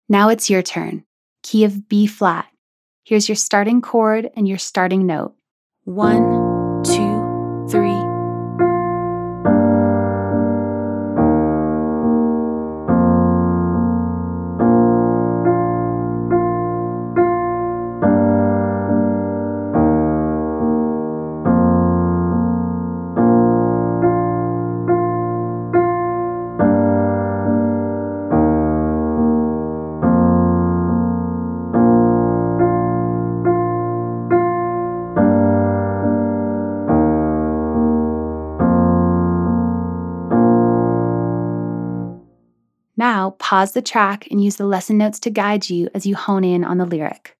Now it's your turn. Key of B flat. Here's your starting chord and your starting note. 1, 2, 3. Now, pause the track and use the lesson notes to guide you as you hone in on the lyric.